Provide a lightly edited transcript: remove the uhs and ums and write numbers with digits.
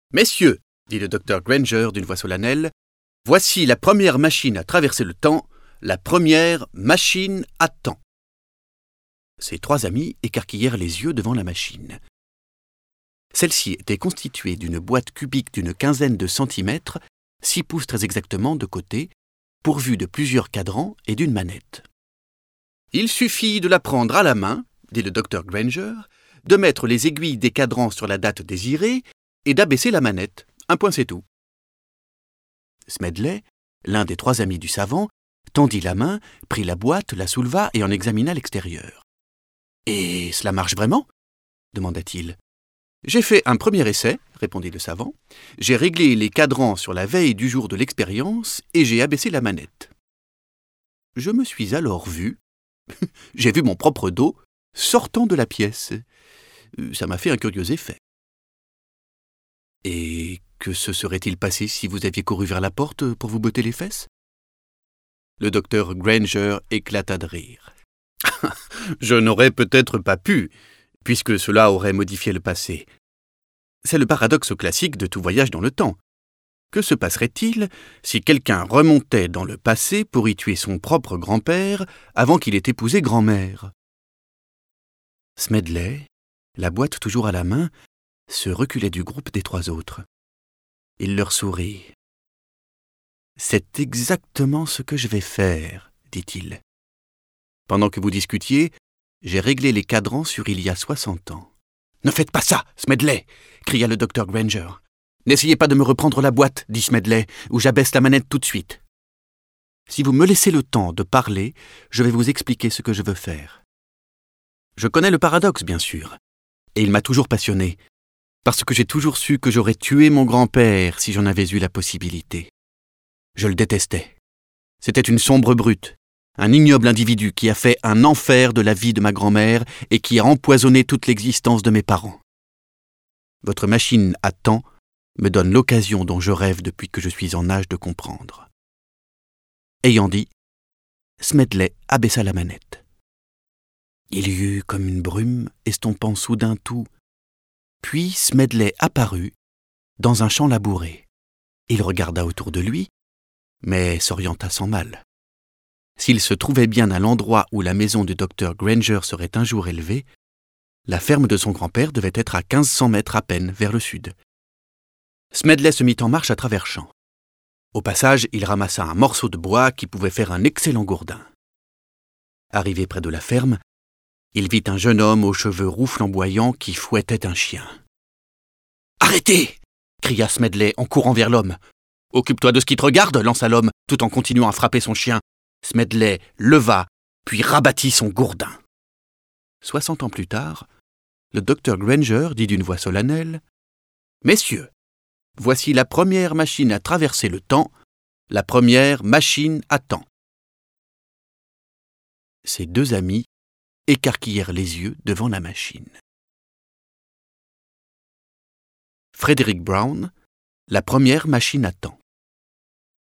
« Messieurs, dit le docteur Granger d'une voix solennelle, voici la première machine à traverser le temps, la première machine à temps. » Ses trois amis écarquillèrent les yeux devant la machine. Celle-ci était constituée d'une boîte cubique d'une quinzaine de centimètres, 6 pouces très exactement de côté, pourvue de plusieurs cadrans et d'une manette. « Il suffit de la prendre à la main, dit le docteur Granger, de mettre les aiguilles des cadrans sur la date désirée et d'abaisser la manette. Un point, c'est tout. » Smedley, l'un des trois amis du savant, tendit la main, prit la boîte, la souleva et en examina l'extérieur. « Et cela marche vraiment ?» demanda-t-il. « J'ai fait un premier essai, répondit le savant. J'ai réglé les cadrans sur la veille du jour de l'expérience et j'ai abaissé la manette. Je me suis alors vu, j'ai vu mon propre dos, sortant de la pièce. Ça m'a fait un curieux effet. Et que se serait-il passé si vous aviez couru vers la porte pour vous botter les fesses ? Le docteur Granger éclata de rire. Je n'aurais peut-être pas pu, puisque cela aurait modifié le passé. C'est le paradoxe classique de tout voyage dans le temps. Que se passerait-il si quelqu'un remontait dans le passé pour y tuer son propre grand-père avant qu'il ait épousé grand-mère ? Smedley, la boîte toujours à la main, se reculait du groupe des trois autres. Il leur sourit. « C'est exactement ce que je vais faire, dit-il. Pendant que vous discutiez, j'ai réglé les cadrans sur il y a 60 ans. »« Ne faites pas ça, Smedley !» cria le docteur Granger. « N'essayez pas de me reprendre la boîte, dit Smedley, ou j'abaisse la manette tout de suite. Si vous me laissez le temps de parler, je vais vous expliquer ce que je veux faire. Je connais le paradoxe, bien sûr, et il m'a toujours passionné, parce que j'ai toujours su que j'aurais tué mon grand-père si j'en avais eu la possibilité. Je le détestais. C'était une sombre brute, un ignoble individu qui a fait un enfer de la vie de ma grand-mère et qui a empoisonné toute l'existence de mes parents. Votre machine à temps me donne l'occasion dont je rêve depuis que je suis en âge de comprendre. » Ayant dit, Smedley abaissa la manette. Il y eut comme une brume estompant soudain tout. Puis Smedley apparut dans un champ labouré. Il regarda autour de lui, mais s'orienta sans mal. S'il se trouvait bien à l'endroit où la maison du docteur Granger serait un jour élevée, la ferme de son grand-père devait être à 1500 mètres à peine vers le sud. Smedley se mit en marche à travers champs. Au passage, il ramassa un morceau de bois qui pouvait faire un excellent gourdin. Arrivé près de la ferme, il vit un jeune homme aux cheveux roux flamboyants qui fouettait un chien. « Arrêtez !» cria Smedley en courant vers l'homme. « Occupe-toi de ce qui te regarde !» lança l'homme, tout en continuant à frapper son chien. Smedley leva, puis rabattit son gourdin. 60 ans plus tard, le docteur Granger dit d'une voix solennelle « Messieurs, voici la première machine à traverser le temps, la première machine à temps. » Ses deux amis écarquillèrent les yeux devant la machine. Frederick Brown, la première machine à temps.